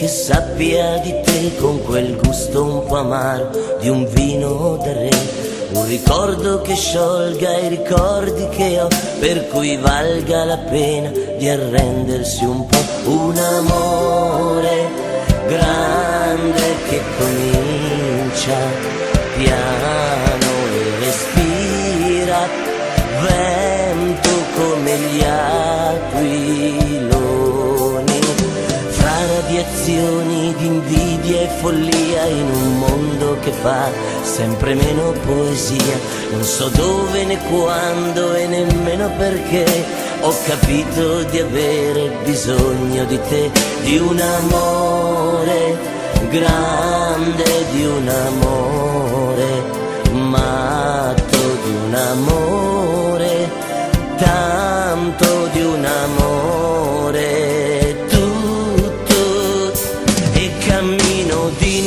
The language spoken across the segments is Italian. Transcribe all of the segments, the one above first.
sappia di te con quel gusto un po' amaro di un vino da re. Un ricordo che sciolga i ricordi che ho, per cui valga la pena di arrendersi un po'. Un amore grande che comincia piano e respira, vento come gli aquiloni, fra radiazioni di invidia e follia, in un mondo che fa sempre meno poesia. Non so dove né quando e nemmeno perché ho capito di avere bisogno di te, di un amore grande, di un amore matto, di un amore tanto, di un amore tutto. E cammino di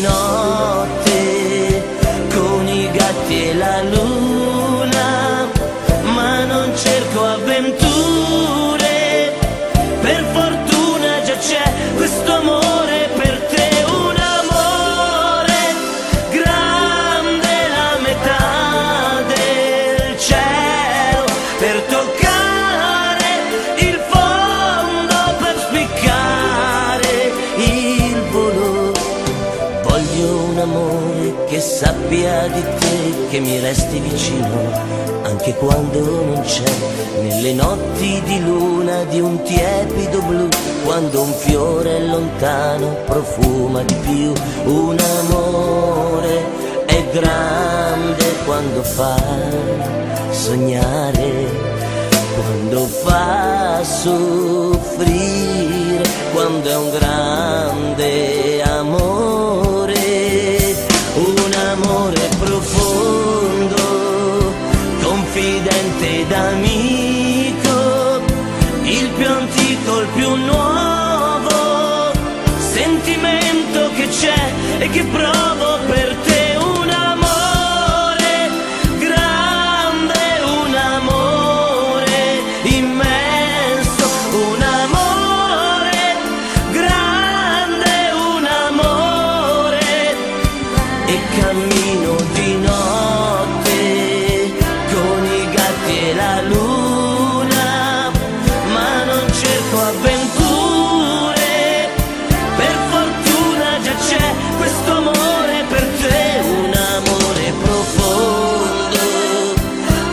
notte con i gatti e la luna, ma non cerco avventure, per fortuna già c'è questo amore per te. Un amore grande, la metà del cielo, per toccare il fondo, per spiccare il volo. Voglio un amore che sappia di te, che mi resti vicino anche quando non c'è, nelle notti di luna di un tiepido blu, quando un fiore lontano profuma di più. Un amore è grande quando fa sognare, quando fa soffrire, quando è un grande amore, un amore profondo, confidente ed amico, il più antico, il più nuovo sentimento che c'è e che provo per te. Un amore grande, un amore immenso, un amore grande, un amore. E cammino di notte con i gatti e la luna, ma non cerco avventure, per fortuna già c'è questo amore per te. Un amore profondo,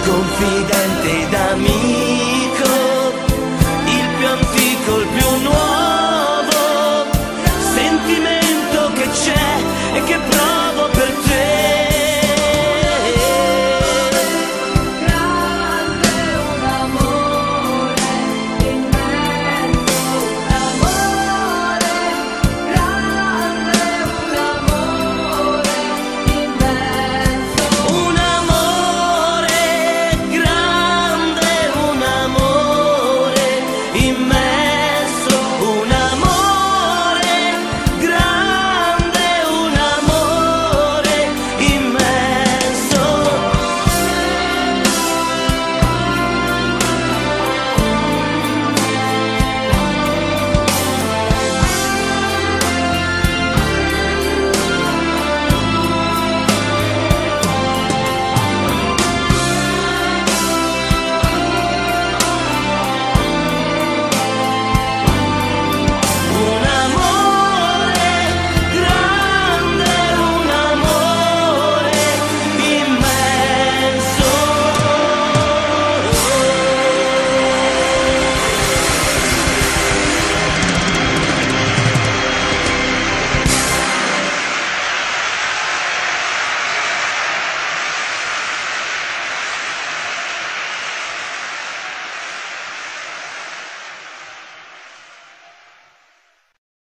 confidente ed amico, il più antico, il più nuovo